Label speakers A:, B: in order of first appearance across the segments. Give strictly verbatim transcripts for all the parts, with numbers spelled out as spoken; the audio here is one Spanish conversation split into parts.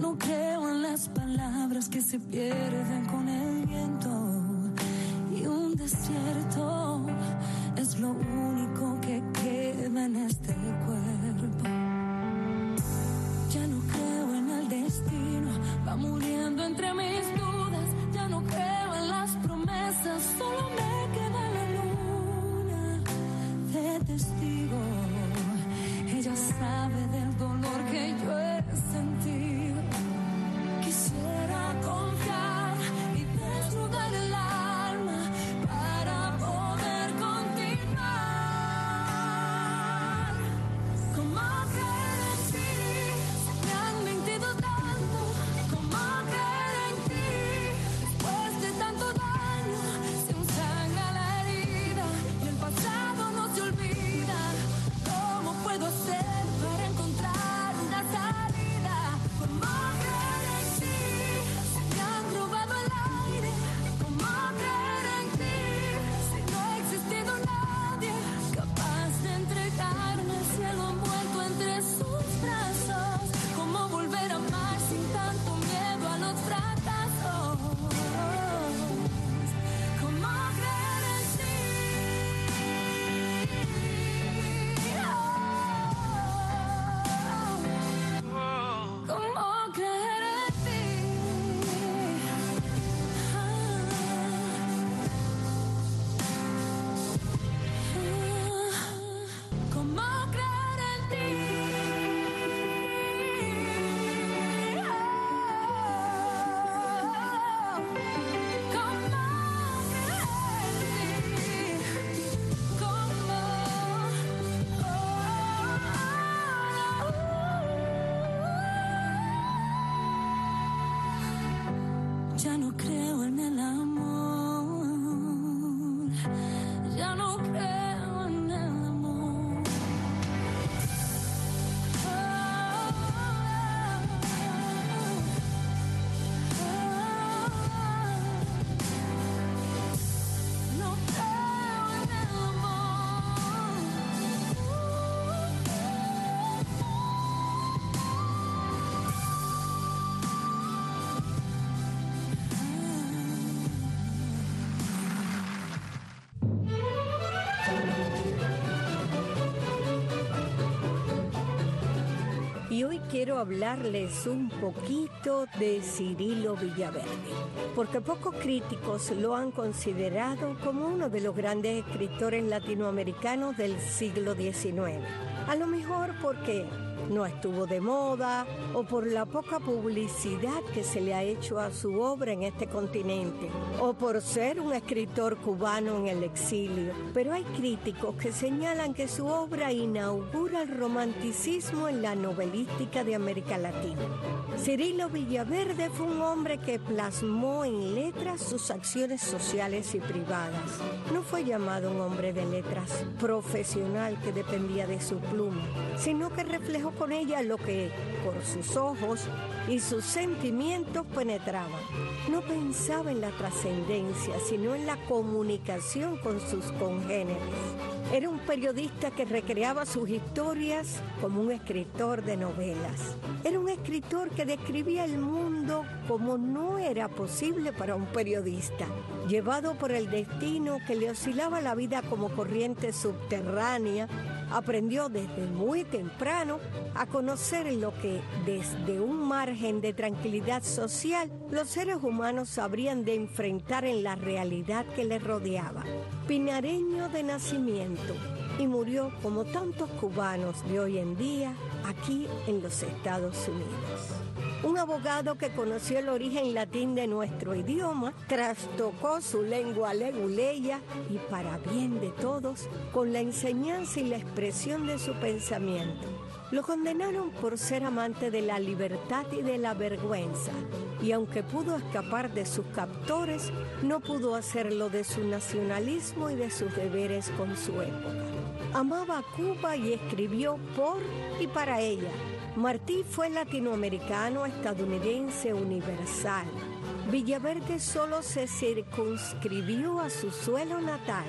A: no creo en las palabras que se pierden con el viento. Y un desierto es lo único que queda en este cuerpo. Ya no creo en el destino, va muriendo entre mis dudas. Ya no creo en las promesas, solo me queda la luna de testigo. Ella sabe del dolor que yo he sentido. Quisiera confiar y desnudar el alma para poder continuar. ¿Cómo creer en ti? Me han mentido tanto. ¿Cómo creer en ti? Después de tanto daño, se ensangra la herida y el pasado no se olvida. ¿Cómo puedo hacer para encontrar una salida? ¿Cómo creer en ti? Si me han robado el aire. ¿Cómo creer en ti? Si no ha existido nadie capaz de entregarme el cielo envuelto entre sus brazos. ¿Cómo volver a amar sin tanto miedo a los fracasos? ¿Cómo creer en ti? ¿Cómo creer en ti? ¿Cómo creer en ti? Ya no creo en el amor. Ya no creo en el amor. No creo en el
B: Y hoy quiero hablarles un poquito de Cirilo Villaverde, porque pocos críticos lo han considerado como uno de los grandes escritores latinoamericanos del siglo diecinueve. A lo mejor porque no estuvo de moda o por la poca publicidad que se le ha hecho a su obra en este continente, o por ser un escritor cubano en el exilio. Pero hay críticos que señalan que su obra inaugura el romanticismo en la novelística de América Latina. Cirilo Villaverde fue un hombre que plasmó en letras sus acciones sociales y privadas. No fue llamado un hombre de letras profesional que dependía de su pluma, sino que reflejó con ella lo que por sus ojos y sus sentimientos penetraban. No pensaba en la trascendencia, sino en la comunicación con sus congéneres. Era un periodista que recreaba sus historias como un escritor de novelas. Era un escritor que describía el mundo como no era posible para un periodista. Llevado por el destino que le oscilaba la vida como corriente subterránea, aprendió desde muy temprano a conocer lo que desde un margen de tranquilidad social los seres humanos habrían de enfrentar en la realidad que les rodeaba. Pinareño de nacimiento, y murió como tantos cubanos de hoy en día aquí en los Estados Unidos. Un abogado que conoció el origen latín de nuestro idioma, trastocó su lengua leguleya y para bien de todos, con la enseñanza y la expresión de su pensamiento. Lo condenaron por ser amante de la libertad y de la vergüenza, y aunque pudo escapar de sus captores, no pudo hacerlo de su nacionalismo y de sus deberes con su época. Amaba a Cuba y escribió por y para ella. Martí fue latinoamericano, estadounidense, universal. Villaverde solo se circunscribió a su suelo natal.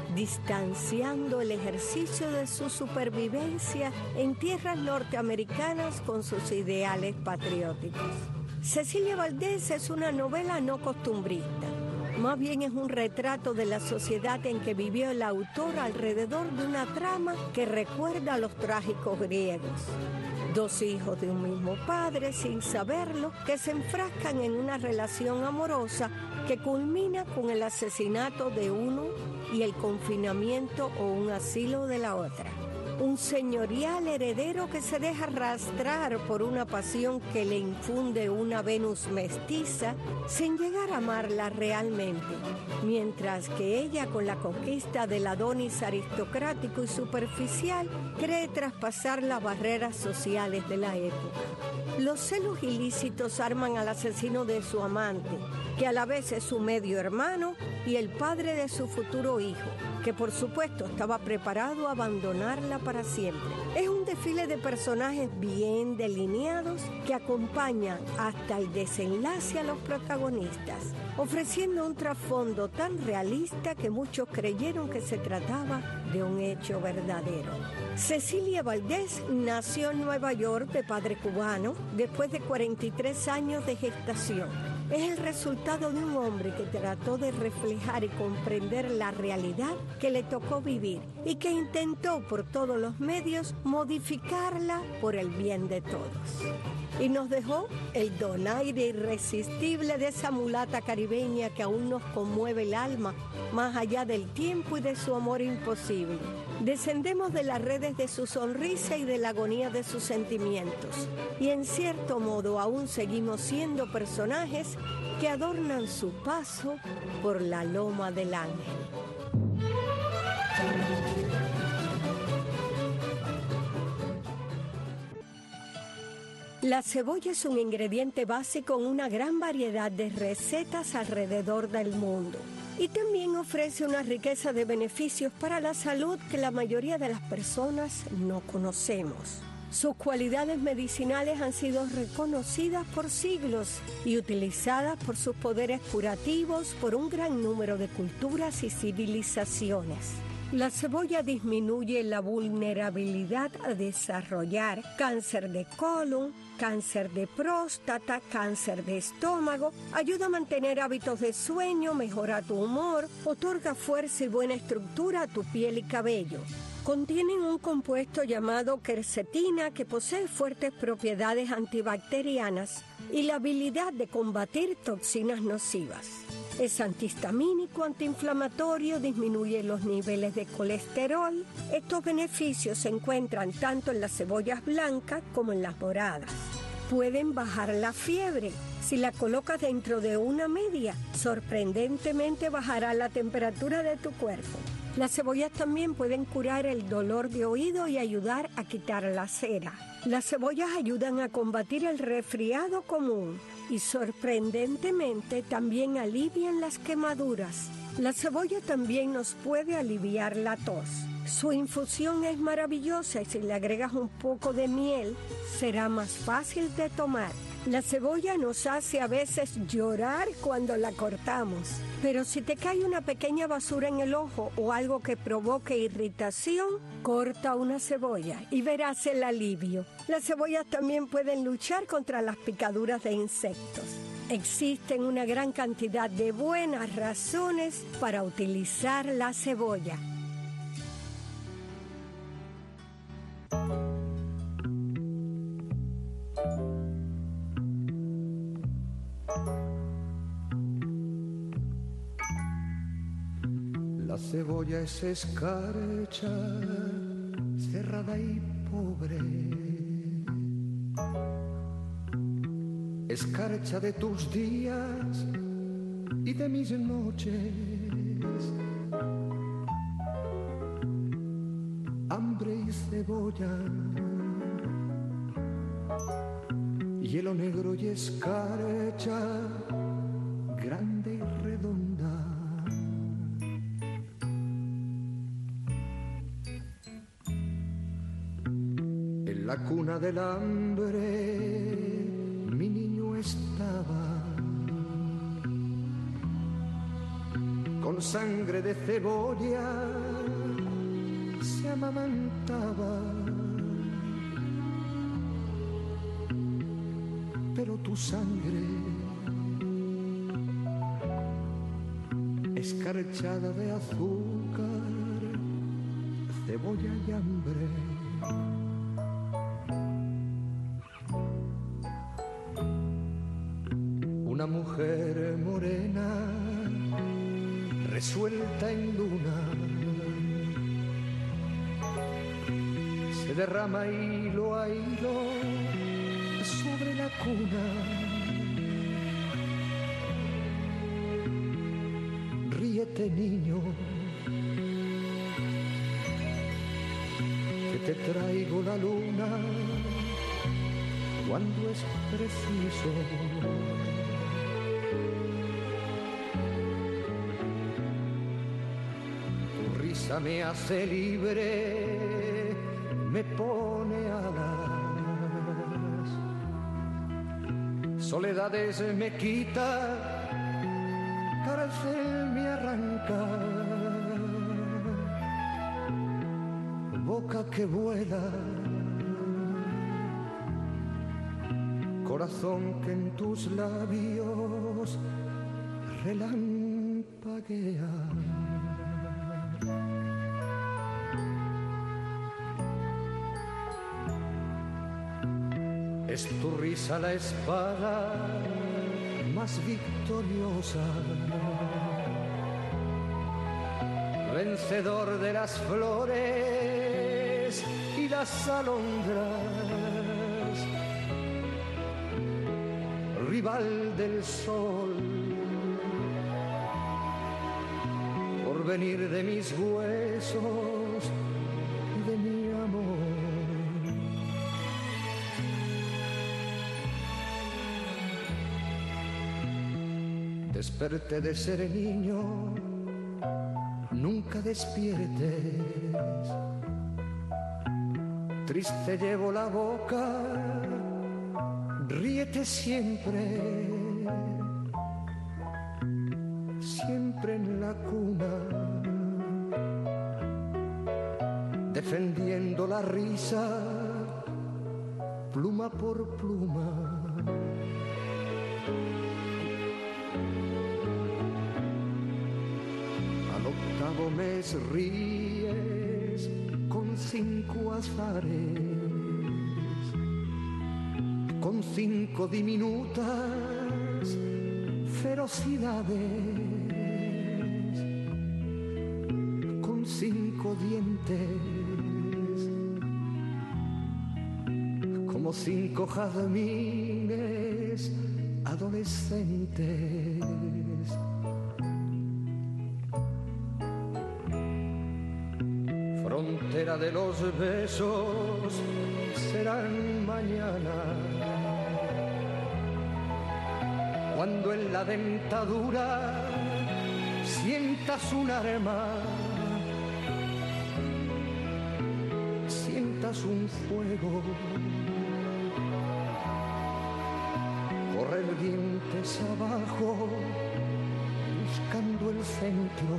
B: distanciando el ejercicio de su supervivencia en tierras norteamericanas con sus ideales patrióticos. Cecilia Valdés es una novela no costumbrista. Más bien es un retrato de la sociedad en que vivió el autor alrededor de una trama que recuerda a los trágicos griegos. Dos hijos de un mismo padre, sin saberlo, que se enfrascan en una relación amorosa que culmina con el asesinato de uno y el confinamiento o un asilo de la otra. Un señorial heredero que se deja arrastrar por una pasión que le infunde una Venus mestiza sin llegar a amarla realmente, mientras que ella, con la conquista del Adonis aristocrático y superficial, cree traspasar las barreras sociales de la época. Los celos ilícitos arman al asesino de su amante, que a la vez es su medio hermano y el padre de su futuro hijo, que por supuesto estaba preparado a abandonarla para siempre. Es un desfile de personajes bien delineados que acompañan hasta el desenlace a los protagonistas, ofreciendo un trasfondo tan realista que muchos creyeron que se trataba de un hecho verdadero. Cecilia Valdés nació en Nueva York de padre cubano después de cuarenta y tres años de gestación. Es el resultado de un hombre que trató de reflejar y comprender la realidad que le tocó vivir y que intentó por todos los medios modificarla por el bien de todos. Y nos dejó el donaire irresistible de esa mulata caribeña que aún nos conmueve el alma, más allá del tiempo y de su amor imposible. Descendemos de las redes de su sonrisa y de la agonía de sus sentimientos. Y en cierto modo aún seguimos siendo personajes que adornan su paso por la loma del ángel. La cebolla es un ingrediente básico en una gran variedad de recetas alrededor del mundo. Y también ofrece una riqueza de beneficios para la salud que la mayoría de las personas no conocemos. Sus cualidades medicinales han sido reconocidas por siglos y utilizadas por sus poderes curativos por un gran número de culturas y civilizaciones. La cebolla disminuye la vulnerabilidad a desarrollar cáncer de colon, cáncer de próstata, cáncer de estómago, ayuda a mantener hábitos de sueño, mejora tu humor, otorga fuerza y buena estructura a tu piel y cabello. Contienen un compuesto llamado quercetina que posee fuertes propiedades antibacterianas y la habilidad de combatir toxinas nocivas. Es antihistamínico, antiinflamatorio, disminuye los niveles de colesterol. Estos beneficios se encuentran tanto en las cebollas blancas como en las moradas. Pueden bajar la fiebre. Si la colocas dentro de una media, sorprendentemente bajará la temperatura de tu cuerpo. Las cebollas también pueden curar el dolor de oído y ayudar a quitar la cera. Las cebollas ayudan a combatir el resfriado común y sorprendentemente también alivian las quemaduras. La cebolla también nos puede aliviar la tos. Su infusión es maravillosa y si le agregas un poco de miel, será más fácil de tomar. La cebolla nos hace a veces llorar cuando la cortamos, pero si te cae una pequeña basura en el ojo o algo que provoque irritación, corta una cebolla y verás el alivio. Las cebollas también pueden luchar contra las picaduras de insectos. Existen una gran cantidad de buenas razones para utilizar la cebolla.
C: La cebolla es escarcha, cerrada y pobre. Escarcha de tus días y de mis noches. Hambre y cebolla, hielo negro y escarcha, grande y redonda. En la cuna del hambre mi niño estaba, con sangre de cebolla se amamantaba. Pero tu sangre, escarchada de azúcar, cebolla y hambre, una mujer morena resuelta en luna se derrama hilo a hilo sobre la cuna. Ríete, niño, que te traigo la luna cuando es preciso. Tu risa me hace libre, me pone alas. Soledades me quita, cárcel me arranca. Boca que vuela, corazón que en tus labios relampaguea. Es tu risa la espada más victoriosa, vencedor de las flores y las alondras, rival del sol, porvenir de mis huesos y de mi amor. Desperté de ser niño, nunca despiertes. Triste llevo la boca, ríete siempre. Siempre en la cuna, defendiendo la risa, pluma por pluma. Octavo mes ríes con cinco azares, con cinco diminutas ferocidades, con cinco dientes, como cinco jazmines adolescentes. Frontera de los besos serán mañana, cuando en la dentadura sientas un arma, sientas un fuego, correr dientes abajo buscando el centro.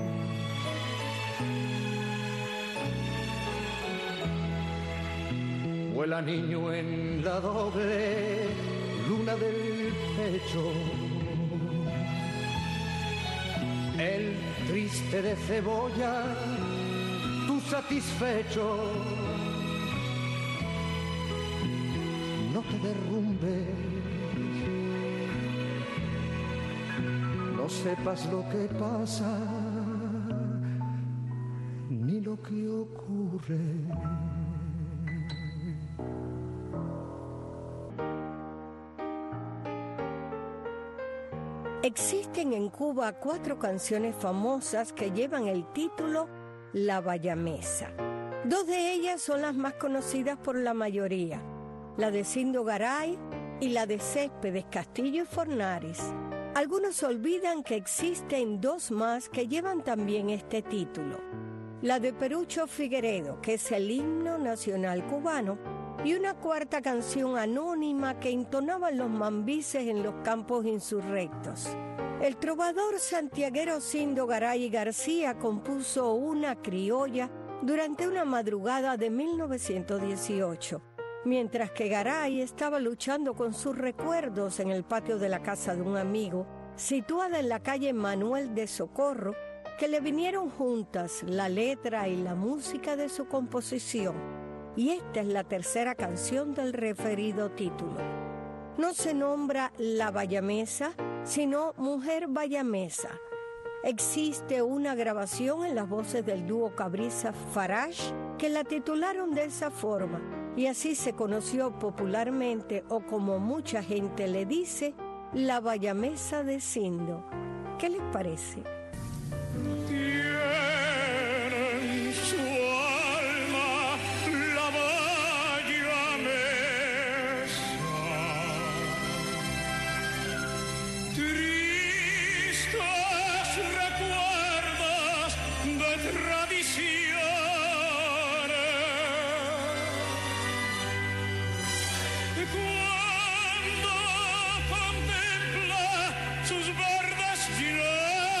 C: Vuela niño en la doble luna del pecho, el triste de cebolla, tú satisfecho. No te derrumbes, no sepas lo que pasa, ni lo que ocurre.
B: Existen en Cuba cuatro canciones famosas que llevan el título La Bayamesa. Dos de ellas son las más conocidas por la mayoría, la de Sindo Garay y la de Céspedes, Castillo y Fornaris. Algunos olvidan que existen dos más que llevan también este título. La de Perucho Figueredo, que es el himno nacional cubano, y una cuarta canción anónima que entonaban los mambises en los campos insurrectos. El trovador santiaguero Sindo Garay García compuso una criolla durante una madrugada de mil novecientos dieciocho, mientras que Garay estaba luchando con sus recuerdos en el patio de la casa de un amigo, situada en la calle Manuel de Socorro, que le vinieron juntas la letra y la música de su composición. Y esta es la tercera canción del referido título. No se nombra La Bayamesa, sino Mujer Bayamesa. Existe una grabación en las voces del dúo Cabriza Farage que la titularon de esa forma, y así se conoció popularmente, o como mucha gente le dice, La Bayamesa de Sindo. ¿Qué les parece?
D: Tienen su alma la bayamesa, tristes recuerdos de tradiciones, cuando contempla sus verdes llanos.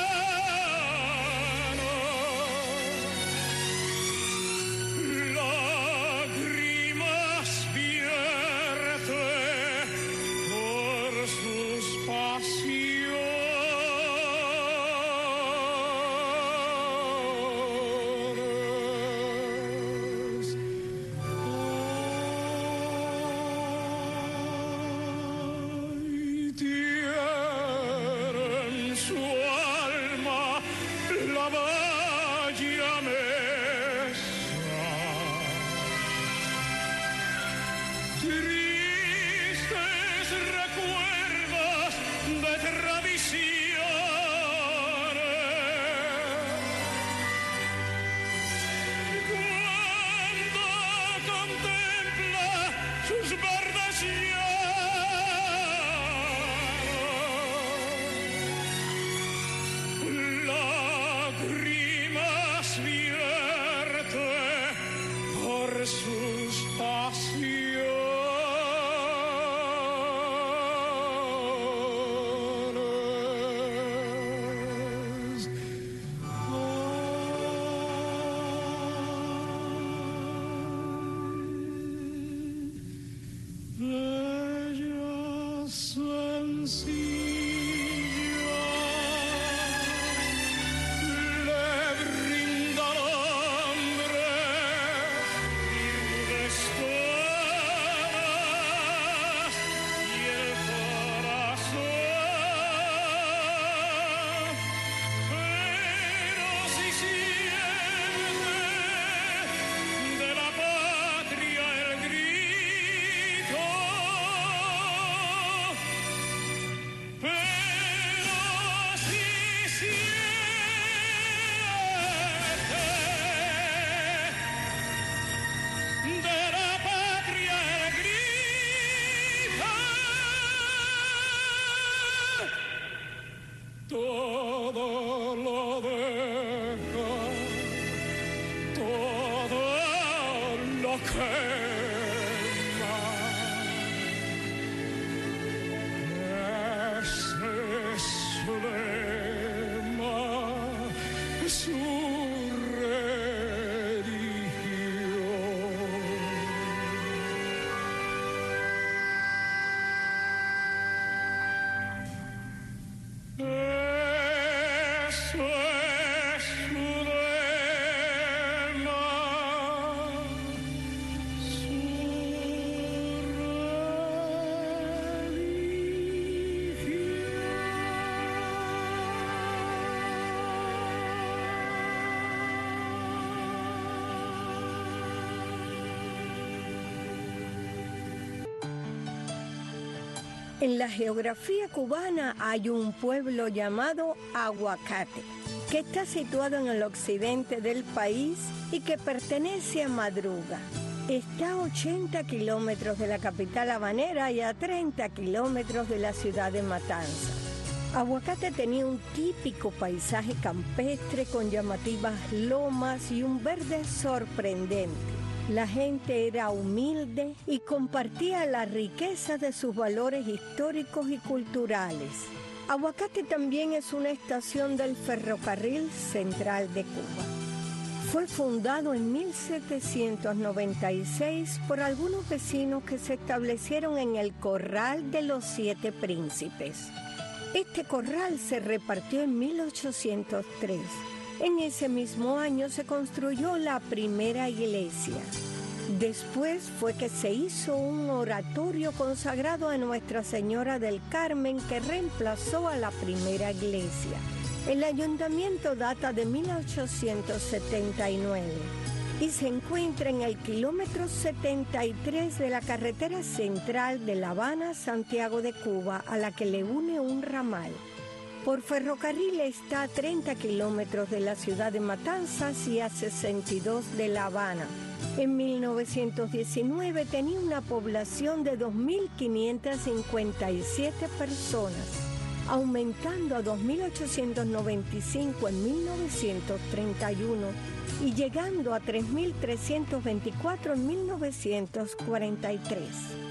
B: En la geografía cubana hay un pueblo llamado Aguacate, que está situado en el occidente del país y que pertenece a Madruga. Está a ochenta kilómetros de la capital habanera y a treinta kilómetros de la ciudad de Matanzas. Aguacate tenía un típico paisaje campestre con llamativas lomas y un verde sorprendente. La gente era humilde y compartía la riqueza de sus valores históricos y culturales. Aguacate también es una estación del Ferrocarril Central de Cuba. Fue fundado en mil setecientos noventa y seis por algunos vecinos que se establecieron en el Corral de los Siete Príncipes. Este corral se repartió en mil ochocientos tres. En ese mismo año se construyó la primera iglesia. Después fue que se hizo un oratorio consagrado a Nuestra Señora del Carmen que reemplazó a la primera iglesia. El ayuntamiento data de mil ochocientos setenta y nueve y se encuentra en el kilómetro setenta y tres de la carretera central de La Habana a Santiago de Cuba, a la que le une un ramal. Por ferrocarril está a treinta kilómetros de la ciudad de Matanzas y a sesenta y dos de La Habana. En mil novecientos diecinueve tenía una población de dos mil quinientas cincuenta y siete personas, aumentando a dos mil ochocientos noventa y cinco en mil novecientos treinta y uno y llegando a tres mil trescientos veinticuatro en mil novecientos cuarenta y tres.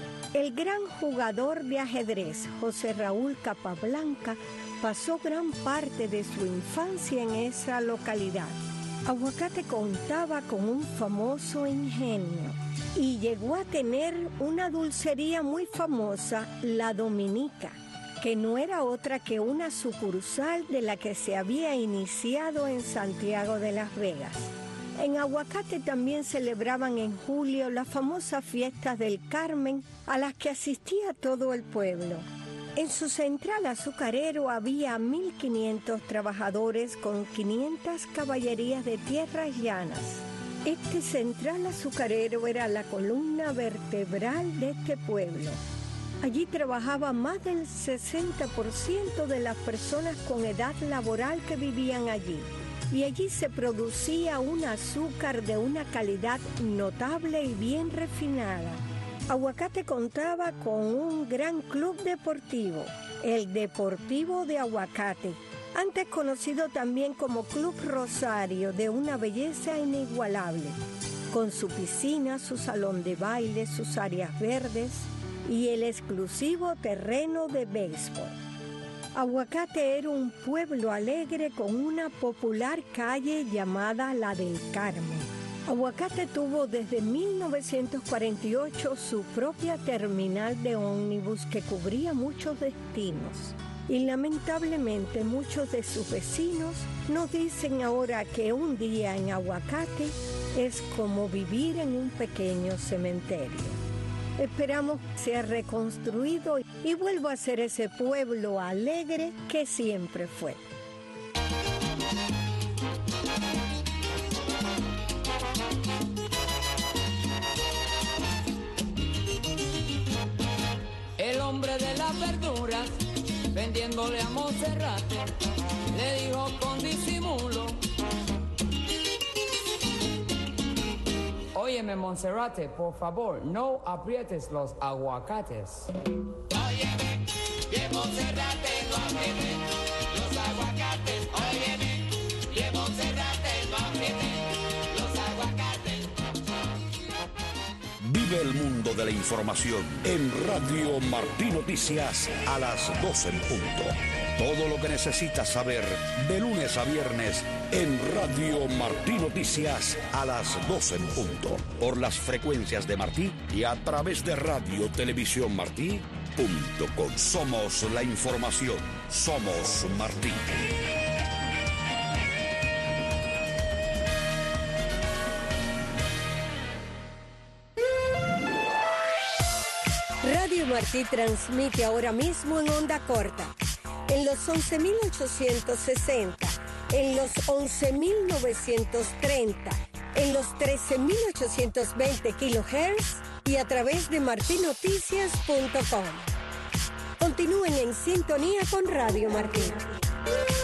B: El gran jugador de ajedrez José Raúl Capablanca pasó gran parte de su infancia en esa localidad. Aguacate contaba con un famoso ingenio y llegó a tener una dulcería muy famosa, La Dominica, que no era otra que una sucursal de la que se había iniciado en Santiago de Las Vegas. En Aguacate también celebraban en julio las famosas fiestas del Carmen, a las que asistía todo el pueblo. En su central azucarero había mil quinientos trabajadores con quinientas caballerías de tierras llanas. Este central azucarero era la columna vertebral de este pueblo. Allí trabajaba más del sesenta por ciento de las personas con edad laboral que vivían allí. Y allí se producía un azúcar de una calidad notable y bien refinada. Aguacate contaba con un gran club deportivo, el Deportivo de Aguacate, antes conocido también como Club Rosario, de una belleza inigualable, con su piscina, su salón de baile, sus áreas verdes y el exclusivo terreno de béisbol. Aguacate era un pueblo alegre con una popular calle llamada La del Carmen. Aguacate tuvo desde mil novecientos cuarenta y ocho su propia terminal de ómnibus que cubría muchos destinos. Y lamentablemente muchos de sus vecinos nos dicen ahora que un día en Aguacate es como vivir en un pequeño cementerio. Esperamos que sea reconstruido y vuelva a ser ese pueblo alegre que siempre fue.
E: El hombre de las verduras, vendiéndole a Monserrate, le dijo con disimulo: óyeme, Monserrate, por favor, no aprietes los aguacates.
F: Óyeme, bien Monserrate, no aprietes los aguacates. Óyeme, bien Monserrate, no aprietes los aguacates.
G: Vive el mundo de la información en Radio Martí Noticias a las doce en punto. Todo lo que necesitas saber de lunes a viernes en Radio Martí Noticias a las doce en punto. Por las frecuencias de Martí y a través de Radio Televisión Martí punto com. Somos la información. Somos Martí.
B: Radio Martí transmite ahora mismo en onda corta, en los once mil ochocientos sesenta, en los once mil novecientos treinta, en los trece mil ochocientos veinte kilohertz y a través de martí noticias punto com. Continúen en sintonía con Radio Martí.